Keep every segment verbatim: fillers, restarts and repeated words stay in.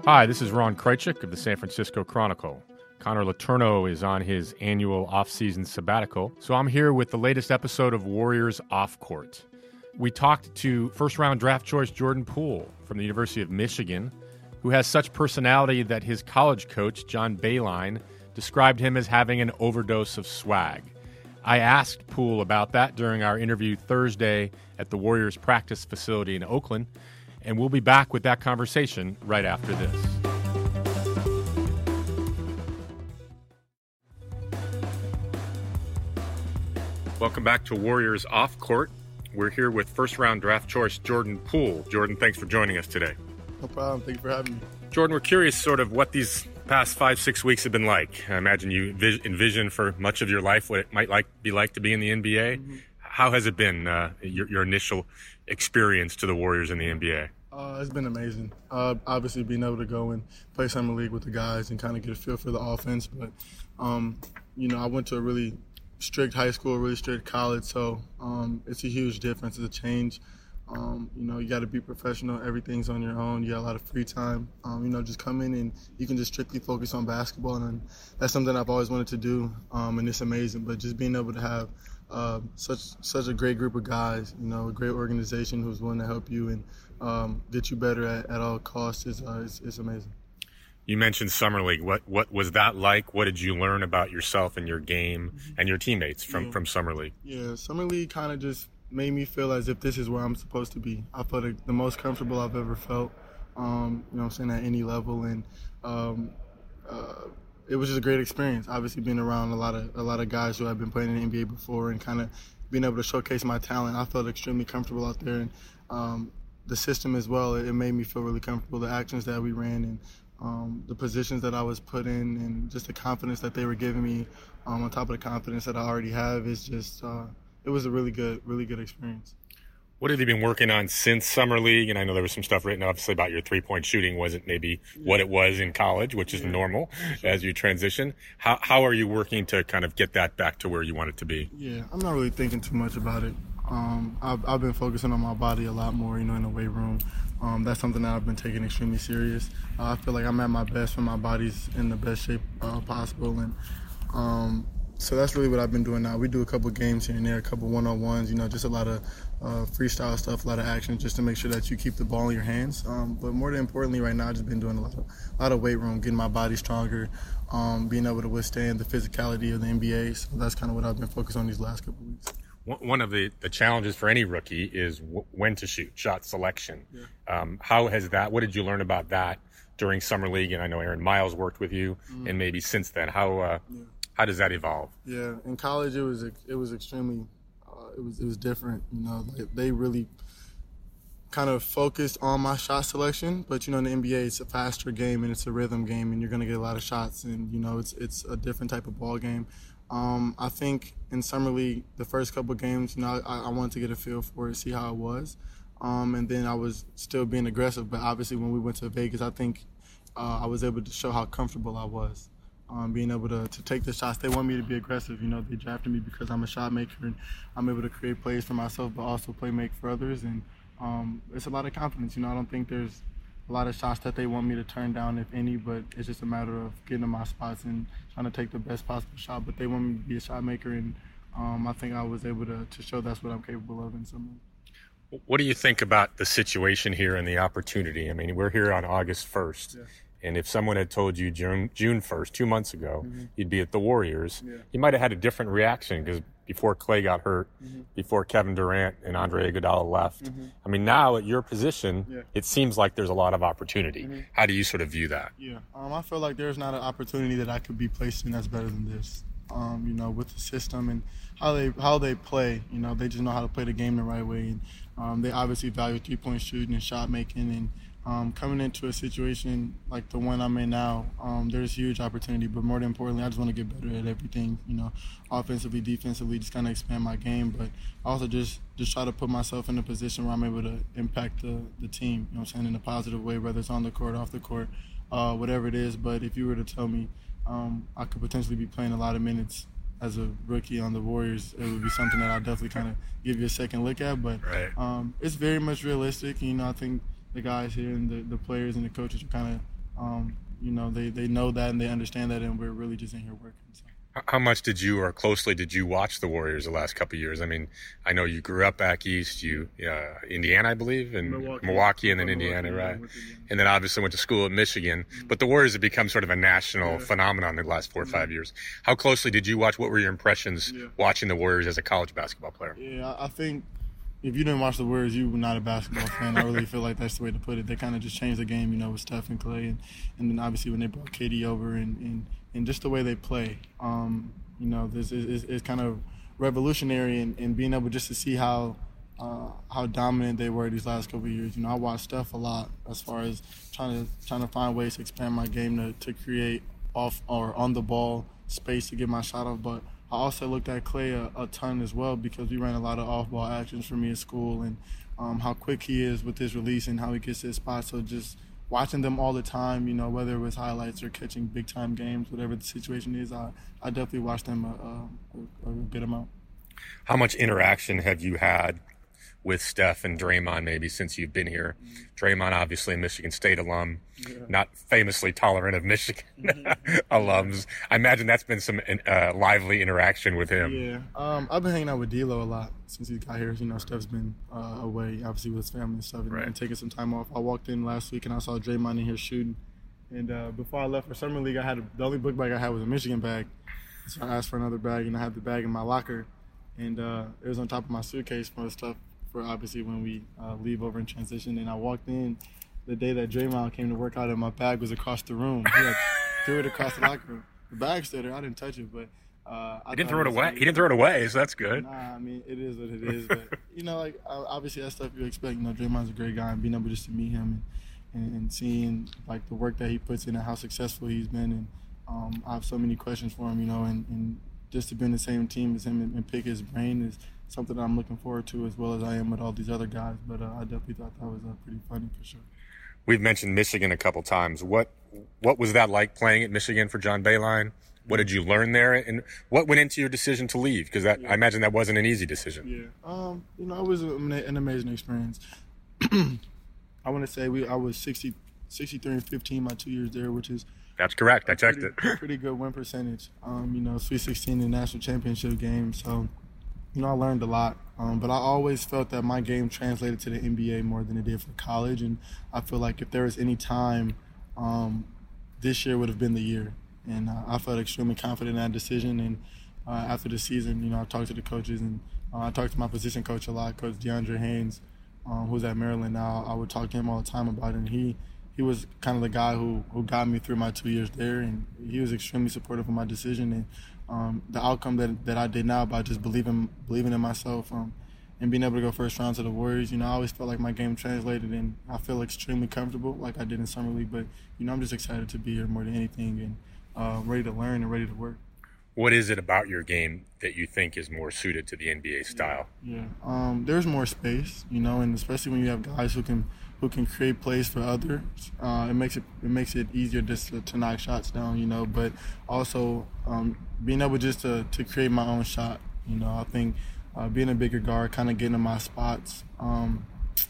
Hi, this is Ron Krejcik of the San Francisco Chronicle. Connor Letourneau is on his annual off-season sabbatical, so I'm here with the latest episode of Warriors Off Court. We talked to first-round draft choice Jordan Poole from the University of Michigan, who has such personality that his college coach, John Beilein, described him as having an overdose of swag. I asked Poole about that during our interview Thursday at the Warriors practice facility in Oakland, and we'll be back with that conversation right after this. Welcome back to Warriors Off Court. We're here with first-round draft choice Jordan Poole. Jordan, thanks for joining us today. No problem. Thank you for having me. Jordan, we're curious sort of what these past five, six weeks have been like. I imagine you envision for much of your life what it might like be like to be in the N B A. Mm-hmm. How has it been, uh, your, your initial experience to the Warriors in the N B A? Uh, it's been amazing. Uh, obviously, being able to go and play summer league with the guys and kind of get a feel for the offense. But, um, you know, I went to a really strict high school, really strict college, so um, it's a huge difference. It's a change. Um, you know, you got to be professional. Everything's on your own. You got a lot of free time. Um, you know, just come in and you can just strictly focus on basketball, and that's something I've always wanted to do, um, and it's amazing. But just being able to have uh, such such a great group of guys, you know, a great organization who's willing to help you and um, get you better at, at all costs is, uh, is, is amazing. You mentioned Summer League. What what was that like? What did you learn about yourself and your game and your teammates from, yeah. from Summer League? Yeah, Summer League kind of just made me feel as if this is where I'm supposed to be. I felt the most comfortable I've ever felt, um, you know what I'm saying, at any level. And um, uh, it was just a great experience, obviously being around a lot of a lot of guys who have been playing in the N B A before and kind of being able to showcase my talent. I felt extremely comfortable out there. And um, the system as well, it, it made me feel really comfortable. The actions that we ran and um, the positions that I was put in and just the confidence that they were giving me um, on top of the confidence that I already have is just uh, – it was a really good, really good experience. What have you been working on since Summer League? And I know there was some stuff written, obviously, about your three-point shooting wasn't maybe yeah. what it was in college, which is yeah. normal sure. as you transition. How how are you working to kind of get that back to where you want it to be? Yeah, I'm not really thinking too much about it. Um, I've, I've been focusing on my body a lot more, you know, in the weight room. Um, that's something that I've been taking extremely serious. Uh, I feel like I'm at my best when my body's in the best shape uh, possible. And um, So that's really what I've been doing now. We do a couple of games here and there, a couple of one-on-ones, you know, just a lot of uh, freestyle stuff, a lot of action, just to make sure that you keep the ball in your hands. Um, but more importantly, right now, I've just been doing a lot of, a lot of weight room, getting my body stronger, um, being able to withstand the physicality of the N B A. So that's kind of what I've been focused on these last couple of weeks. One of the, the challenges for any rookie is w- when to shoot, shot selection. Yeah. Um, how has that, what did you learn about that during Summer League? And I know Aaron Miles worked with you, mm-hmm. and maybe since then. How uh, yeah. how does that evolve? Yeah, in college it was it was extremely, uh, it was it was different. You know, they, they really kind of focused on my shot selection, but you know, in the N B A it's a faster game and it's a rhythm game, and you're gonna get a lot of shots, and you know, it's it's a different type of ball game. Um, I think in Summer League, the first couple of games, you know, I, I wanted to get a feel for it, see how it was. Um, and then I was still being aggressive. But obviously when we went to Vegas, I think uh, I was able to show how comfortable I was. Um, being able to, to take the shots. They want me to be aggressive. You know, they drafted me because I'm a shot maker and I'm able to create plays for myself, but also play make for others. And um, it's a lot of confidence. You know, I don't think there's a lot of shots that they want me to turn down, if any, but it's just a matter of getting in my spots and trying to take the best possible shot. But they want me to be a shot maker, and um, I think I was able to, to show that's what I'm capable of in some way. What do you think about the situation here and the opportunity? I mean, we're here on August first. Yeah. And if someone had told you June June first, two months ago, mm-hmm. you'd be at the Warriors, yeah. you might have had a different reaction because before Clay got hurt, mm-hmm. before Kevin Durant and Andre Iguodala left. Mm-hmm. I mean, now at your position, yeah. it seems like there's a lot of opportunity. Mm-hmm. How do you sort of view that? Yeah, um, I feel like there's not an opportunity that I could be placed in that's better than this. Um, you know, with the system and how they how they play, you know, they just know how to play the game the right way. And um, they obviously value three-point shooting and shot making, and Um, coming into a situation like the one I'm in now, um, there's huge opportunity. But more importantly, I just want to get better at everything, you know, offensively, defensively, just kind of expand my game. But also just, just try to put myself in a position where I'm able to impact the, the team, you know what I'm saying, in a positive way, whether it's on the court, off the court, uh, whatever it is. But if you were to tell me um, I could potentially be playing a lot of minutes as a rookie on the Warriors, it would be something that I'll definitely kind of give you a second look at. But right. um, it's very much realistic. You know, I think the guys here and the, the players and the coaches are kind of um, you know, they, they know that and they understand that, and we're really just in here working. So. How much did you, or closely did you watch the Warriors the last couple of years? I mean, I know you grew up back east, you, uh, Indiana, I believe, and Milwaukee, Milwaukee and then Indiana, Milwaukee, right? yeah, and then obviously went to school at Michigan. Mm-hmm. But the Warriors have become sort of a national yeah. phenomenon in the last four or five mm-hmm. years. How closely did you watch? What were your impressions yeah. watching the Warriors as a college basketball player? Yeah, I think if you didn't watch the Warriors, you were not a basketball fan. I really feel like that's the way to put it. They kind of just changed the game, you know, with Steph and Clay. And, and then obviously when they brought K D over and, and, and just the way they play. Um, You know, this is, is kind of revolutionary in, in being able just to see how uh, how dominant they were these last couple of years. You know, I watched Steph a lot as far as trying to trying to find ways to expand my game to, to create off or on the ball space to get my shot off. But I also looked at Clay a, a ton as well because we ran a lot of off ball actions for me at school and um, how quick he is with his release and how he gets his spot. So just watching them all the time, you know, whether it was highlights or catching big-time games, whatever the situation is, I, I definitely watch them a, a, a good amount. How much interaction have you had with Steph and Draymond maybe since you've been here? Mm-hmm. Draymond, obviously, a Michigan State alum, yeah. not famously tolerant of Michigan mm-hmm. alums. I imagine that's been some uh, lively interaction with him. Yeah, um, I've been hanging out with D'Lo a lot since he got here. You know, Steph's been uh, away, obviously, with his family and stuff, and, right. and taking some time off. I walked in last week and I saw Draymond in here shooting. And uh, before I left for Summer League, I had a, the only book bag I had was a Michigan bag. So I asked for another bag, and I had the bag in my locker. And uh, it was on top of my suitcase for stuff for obviously when we uh, leave over in transition. And I walked in the day that Draymond came to work out, and my bag was across the room. He had threw it across the locker room. The bag's still there. I didn't touch it, but uh, I he didn't throw it away. He didn't throw it away, so that's good. Nah, I mean it is what it is. But you know, like obviously that stuff you expect. You know, Draymond's a great guy, and being able just to meet him and, and, and seeing like the work that he puts in and how successful he's been, and um, I have so many questions for him. You know, and, and just to be in the same team as him and, and pick his brain is something that I'm looking forward to as well as I am with all these other guys. But uh, I definitely thought that was uh, pretty funny for sure. We've mentioned Michigan a couple times. What what was that like playing at Michigan for John Beilein? What did you learn there, and what went into your decision to leave? Because that yeah. I imagine that wasn't an easy decision. Yeah, um, you know, it was an, an amazing experience. I want to say we I was sixty, sixty-three and fifteen my two years there, which is that's correct. I checked pretty, it. Pretty good win percentage. Um, you know, Sweet sixteen in the national championship game. So, you know, I learned a lot. Um, but I always felt that my game translated to the N B A more than it did for college, and I feel like if there was any time, um, this year would have been the year. And uh, I felt extremely confident in that decision. And uh, after the season, you know, I talked to the coaches, and uh, I talked to my position coach a lot, Coach DeAndre Haynes, um, who's at Maryland now. I would talk to him all the time about it, and he he was kind of the guy who, who got me through my two years there, and he was extremely supportive of my decision and um, the outcome that that I did now by just believing believing in myself um, and being able to go first round to the Warriors. You know, I always felt like my game translated, and I feel extremely comfortable like I did in Summer League. But, you know, I'm just excited to be here more than anything and uh, ready to learn and ready to work. What is it about your game that you think is more suited to the N B A style? Yeah, yeah. Um, there's more space, you know, and especially when you have guys who can who can create plays for others, uh, it makes it it makes it easier just to, to knock shots down, you know. But also um, being able just to, to create my own shot, you know. I think uh, being a bigger guard, kind of getting in my spots, um,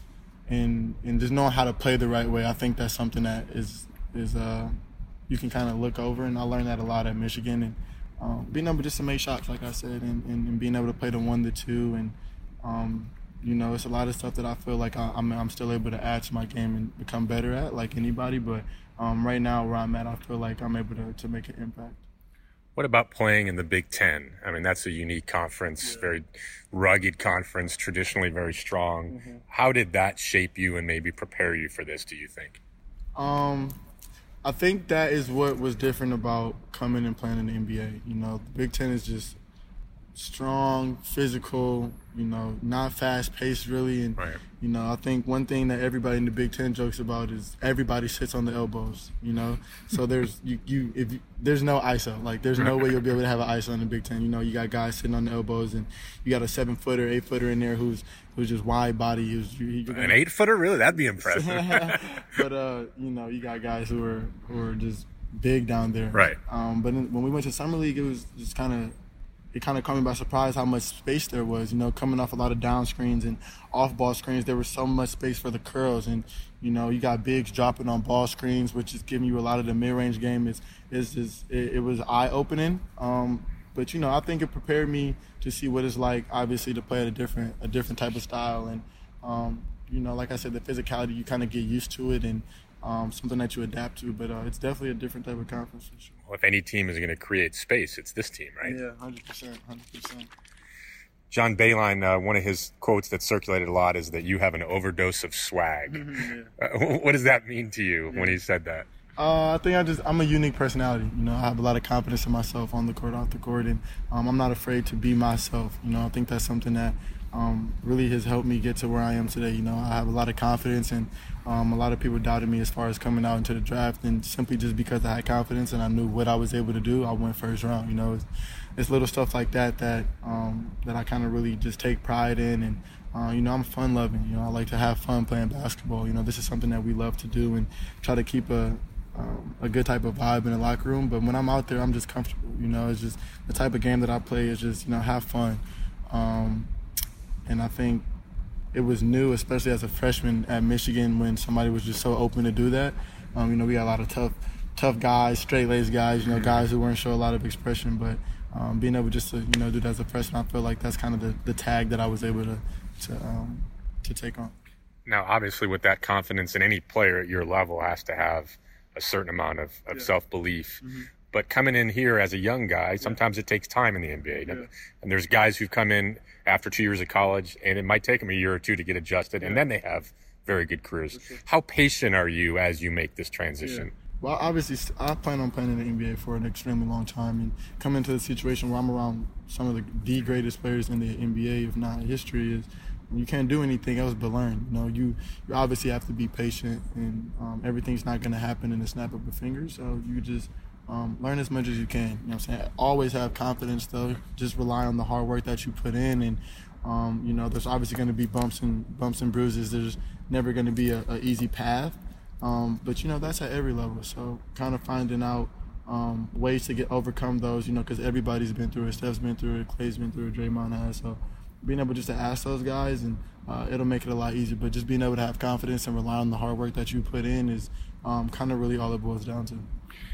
and and just knowing how to play the right way. I think that's something that is is uh, you can kind of look over, and I learned that a lot at Michigan. And Um, being able just to make shots, like I said, and, and, and being able to play the one, the two, and um, you know, it's a lot of stuff that I feel like I, I'm I'm still able to add to my game and become better at, like anybody. But um, right now, where I'm at, I feel like I'm able to, to make an impact. What about playing in the Big Ten? I mean, that's a unique conference, yeah. very rugged conference, traditionally very strong. Mm-hmm. How did that shape you and maybe prepare you for this, do you think? Um. I think that is what was different about coming and playing in the N B A. You know, the Big Ten is just strong, physical, you know, not fast-paced really. And, right. you know, I think one thing that everybody in the Big Ten jokes about is everybody sits on the elbows, you know. So there's you, you if you, there's no I S O. Like, there's no way you'll be able to have an I S O in the Big Ten. You know, you got guys sitting on the elbows, and you got a seven-footer, eight-footer in there who's who's just wide body. Who's, you, An eight-footer? Really? That'd be impressive. But, uh, you know, you got guys who are, who are just big down there. Right. Um, but in, when we went to Summer League, it was just kind of it kind of caught me by surprise how much space there was. You know, coming off a lot of down screens and off ball screens, there was so much space for the curls. And, you know, you got bigs dropping on ball screens, which is giving you a lot of the mid-range game. It's, it's just, it, it was eye-opening. Um, but, you know, I think it prepared me to see what it's like, obviously, to play at a different, a different type of style. And, um, you know, like I said, the physicality, you kind of get used to it and um, something that you adapt to. But uh, it's definitely a different type of conference for sure. Well, if any team is going to create space, it's this team, right? Yeah, one hundred percent, one hundred percent. John Beilein, uh, one of his quotes that circulated a lot is that you have an overdose of swag. Yeah. Uh, what does that mean to you yeah. when he said that? Uh, I think I just I'm a unique personality. You know, I have a lot of confidence in myself on the court, off the court, and um, I'm not afraid to be myself. You know, I think that's something that um, really has helped me get to where I am today. You know, I have a lot of confidence, and um, a lot of people doubted me as far as coming out into the draft, and simply just because I had confidence and I knew what I was able to do, I went first round. You know, it's, it's little stuff like that that um, that I kind of really just take pride in, and uh, you know, I'm fun loving. You know, I like to have fun playing basketball. You know, this is something that we love to do, and try to keep a Um, a good type of vibe in the locker room. But when I'm out there, I'm just comfortable. You know, it's just the type of game that I play is just, you know, have fun. Um, and I think it was new, especially as a freshman at Michigan, when somebody was just so open to do that. Um, you know, we had a lot of tough, tough guys, straight-laced guys, you know, guys who weren't show a lot of expression. But um, being able just to, you know, do that as a freshman, I feel like that's kind of the, the tag that I was able to to, um, to take on. Now, obviously, with that confidence, and any player at your level has to have a certain amount of, of yeah. self-belief. Mm-hmm. But coming in here as a young guy, sometimes yeah. it takes time in the N B A. Yeah. And there's guys who've come in after two years of college, and it might take them a year or two to get adjusted, yeah. and then they have very good careers. Sure. How patient are you as you make this transition? Yeah. Well, obviously, I plan on playing in the N B A for an extremely long time, and coming into the situation where I'm around some of the, the greatest players in the N B A, if not history, is you can't do anything else but learn. You know, you, you obviously have to be patient, and um, everything's not going to happen in the snap of a finger. So you just um, learn as much as you can. You know what I'm saying? Always have confidence, though. Just rely on the hard work that you put in, and um, you know, there's obviously going to be bumps and bumps and bruises. There's never going to be a, a easy path, um, but you know that's at every level. So kind of finding out um, ways to get overcome those. You know, because everybody's been through it. Steph's been through it. Clay's been through it. Draymond has. So being able just to ask those guys, and uh, it'll make it a lot easier. But just being able to have confidence and rely on the hard work that you put in is um, kind of really all it boils down to.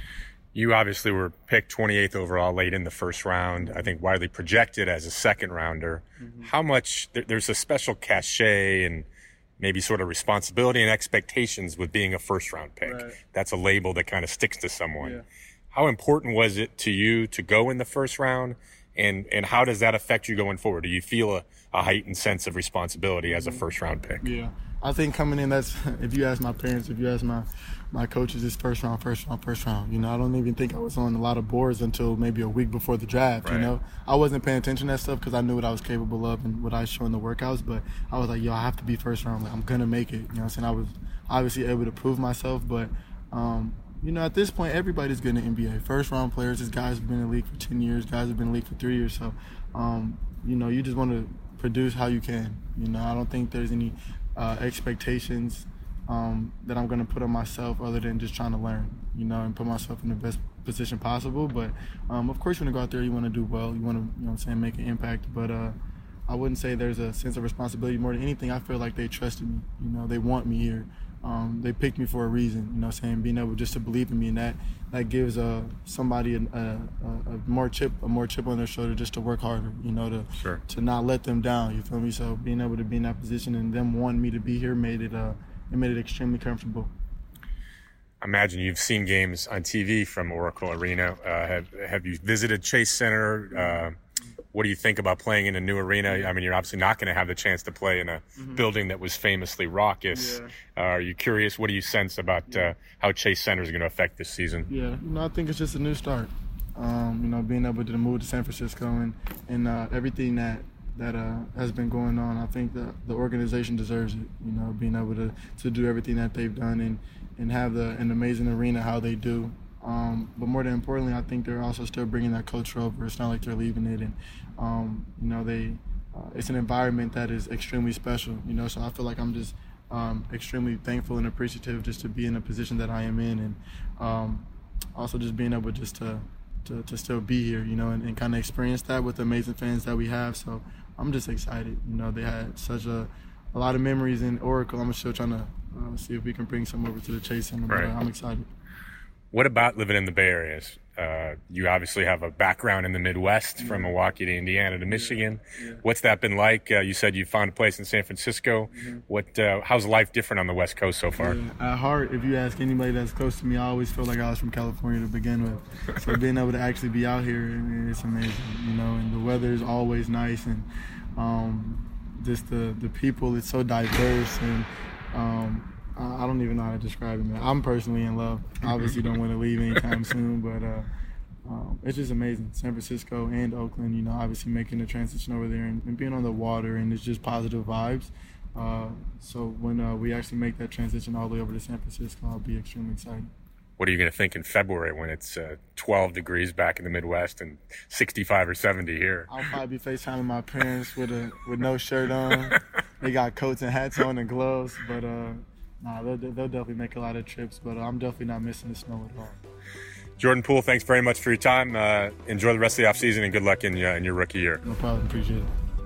You obviously were picked twenty-eighth overall late in the first round, I think widely projected as a second rounder. Mm-hmm. How much, there, there's a special cachet and maybe sort of responsibility and expectations with being a first round pick. Right. That's a label that kind of sticks to someone. Yeah. How important was it to you to go in the first round? And and how does that affect you going forward? Do you feel a, a heightened sense of responsibility as a first-round pick? Yeah. I think coming in, that's, if you ask my parents, if you ask my, my coaches, it's first round, first round, first round. You know, I don't even think I was on a lot of boards until maybe a week before the draft, right. You know. I wasn't paying attention to that stuff because I knew what I was capable of and what I was showing the workouts, but I was like, yo, I have to be first round. Like, I'm going to make it. You know what I'm saying? I was obviously able to prove myself, but um, – you know, at this point, everybody's good in the N B A. First-round players, these guys have been in the league for ten years. Guys have been in the league for three years. So, um, you know, you just want to produce how you can. You know, I don't think there's any uh, expectations um, that I'm going to put on myself other than just trying to learn, you know, and put myself in the best position possible. But, um, of course, when you go out there, you want to do well. You want to, you know what I'm saying, make an impact. But uh, I wouldn't say there's a sense of responsibility. More than anything, I feel like they trusted me. You know, they want me here. Um, they picked me for a reason, you know what I'm saying, being able just to believe in me, and that, that gives uh, somebody a, a, a more chip a more chip on their shoulder just to work harder, you know, to sure. to not let them down, you feel me? So being able to be in that position and them wanting me to be here made it uh, it made it extremely comfortable. I imagine you've seen games on T V from Oracle Arena. Uh, have have you visited Chase Center? Uh, What do you think about playing in a new arena? I mean, you're obviously not going to have the chance to play in a mm-hmm. building that was famously raucous. Yeah. Uh, are you curious? What do you sense about yeah. uh, how Chase Center is going to affect this season? Yeah, you know, I think it's just a new start. Um, you know, being able to move to San Francisco and and uh, everything that that uh, has been going on, I think that the organization deserves it. You know, being able to, to do everything that they've done and and have the an amazing arena how they do. Um, but more than importantly, I think they're also still bringing that culture over. It's not like they're leaving it, and um, you know, they uh, it's an environment that is extremely special. You know, so I feel like I'm just um, extremely thankful and appreciative just to be in a position that I am in, and um, also just being able just to to, to still be here, you know, and, and kind of experience that with the amazing fans that we have. So I'm just excited. You know, they had such a, a lot of memories in Oracle. I'm still trying to uh, see if we can bring some over to the Chase Center. Right. But uh, I'm excited. What about living in the Bay Area? Uh, you obviously have a background in the Midwest, from Milwaukee to Indiana to Michigan. Yeah. What's that been like? Uh, you said you found a place in San Francisco. Mm-hmm. What? Uh, how's life different on the West Coast so far? Yeah. At heart, if you ask anybody that's close to me, I always feel like I was from California to begin with. So being able to actually be out here, it's amazing, you know. And the weather is always nice, and um, just the the people, it's so diverse, and um, I don't even know how to describe it, man. I'm personally in love. Obviously don't want to leave anytime soon, but uh, um, it's just amazing. San Francisco and Oakland, you know, obviously making the transition over there and, and being on the water, and it's just positive vibes. Uh, so when uh, we actually make that transition all the way over to San Francisco, I'll be extremely excited. What are you going to think in February when it's uh, twelve degrees back in the Midwest and sixty-five or seventy here? I'll probably be FaceTiming my parents with a with no shirt on. They got coats and hats on and gloves, but uh, nah, they'll, they'll definitely make a lot of trips. But uh, I'm definitely not missing the snow at all. Jordan Poole, thanks very much for your time. Uh, enjoy the rest of the offseason and good luck in, uh, in your rookie year. No problem. Appreciate it.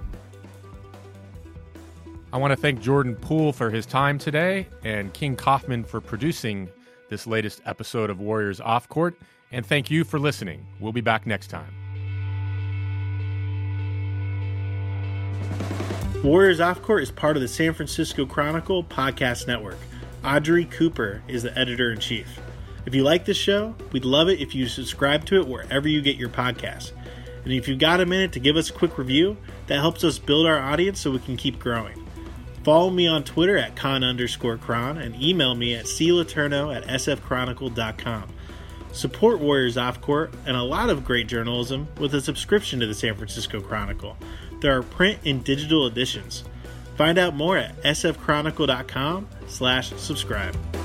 I want to thank Jordan Poole for his time today and King Kaufman for producing this latest episode of Warriors Off Court. And thank you for listening. We'll be back next time. Warriors Off Court is part of the San Francisco Chronicle podcast network. Audrey Cooper is the editor-in-chief. If you like this show, we'd love it if you subscribe to it wherever you get your podcasts. And if you've got a minute to give us a quick review, that helps us build our audience so we can keep growing. Follow me on Twitter at con underscore cron and email me at cletourneau at sfchronicle dot com. Support Warriors Off Court and a lot of great journalism with a subscription to the San Francisco Chronicle. There are print and digital editions. Find out more at sfchronicle dot com slash subscribe.